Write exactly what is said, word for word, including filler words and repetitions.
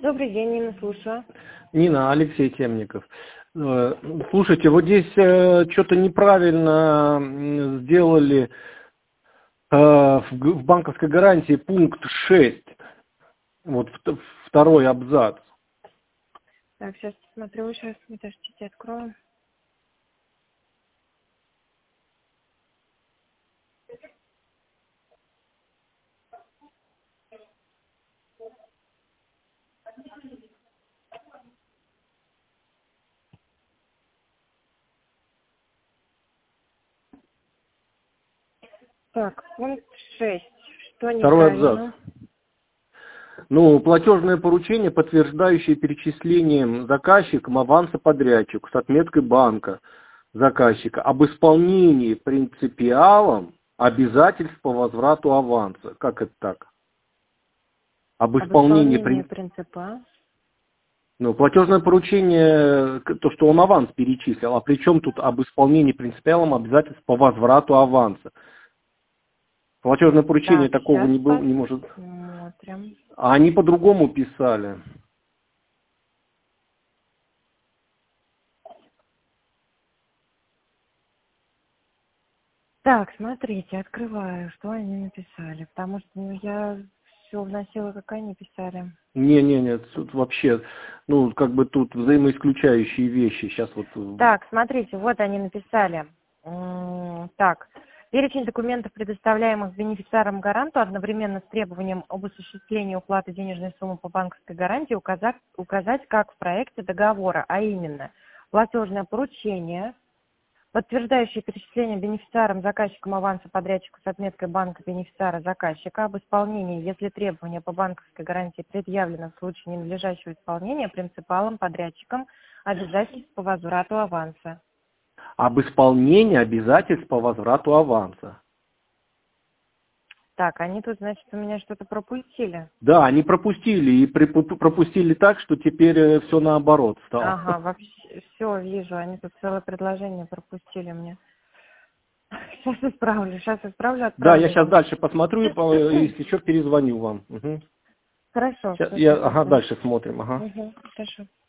Добрый день, Нина, слушаю. Нина, Алексей Темников. Э, Слушайте, вот здесь э, что-то неправильно м, сделали э, в, г- в банковской гарантии пункт шесть, вот вт- второй абзац. Так, сейчас смотрю, сейчас, подождите, открою. Так, пункт шесть. Что Второй абзац. неправильно? Ну, платежное поручение, подтверждающее перечислением заказчиком аванса подрядчику с отметкой банка заказчика об исполнении принципиалом обязательств по возврату аванса. Как это так? Об Об исполнении исполнении принципиалов. принципа. Ну, платежное поручение, к- то, что он аванс перечислил, а при чем тут об исполнении принципиалом обязательств по возврату аванса? Платежное поручение Так, такого сейчас не, был, не может. посмотрим. А они по-другому писали. Так, смотрите, открываю, что они написали. Потому что ну, я все вносила, как они писали. Не-не-не, тут вообще, ну, как бы тут взаимоисключающие вещи. Сейчас вот... э, Так, смотрите, вот они написали. М, Так, перечень документов, предоставляемых бенефициаром-гаранту, одновременно с требованием об осуществлении уплаты денежной суммы по банковской гарантии указать, указать как в проекте договора, а именно платежное поручение, подтверждающее перечисление бенефициаром заказчиком аванса подрядчику с отметкой банка бенефициара заказчика об исполнении, если требование по банковской гарантии предъявлено в случае ненадлежащего исполнения принципалом подрядчиком обязательств по возврату аванса. Об исполнении обязательств по возврату аванса. Так, они тут, значит, у меня что-то пропустили. Да, они пропустили, и припу- пропустили так, что теперь все наоборот стало. Ага, вообще, все, вижу, они тут целое предложение пропустили мне. Сейчас исправлю, сейчас исправлю, Да, я отправлю сейчас вам. дальше посмотрю, и по- если еще перезвоню вам. Мгм. Хорошо, Щас все, я, сейчас ага, жду. дальше смотрим, ага. Угу, хорошо.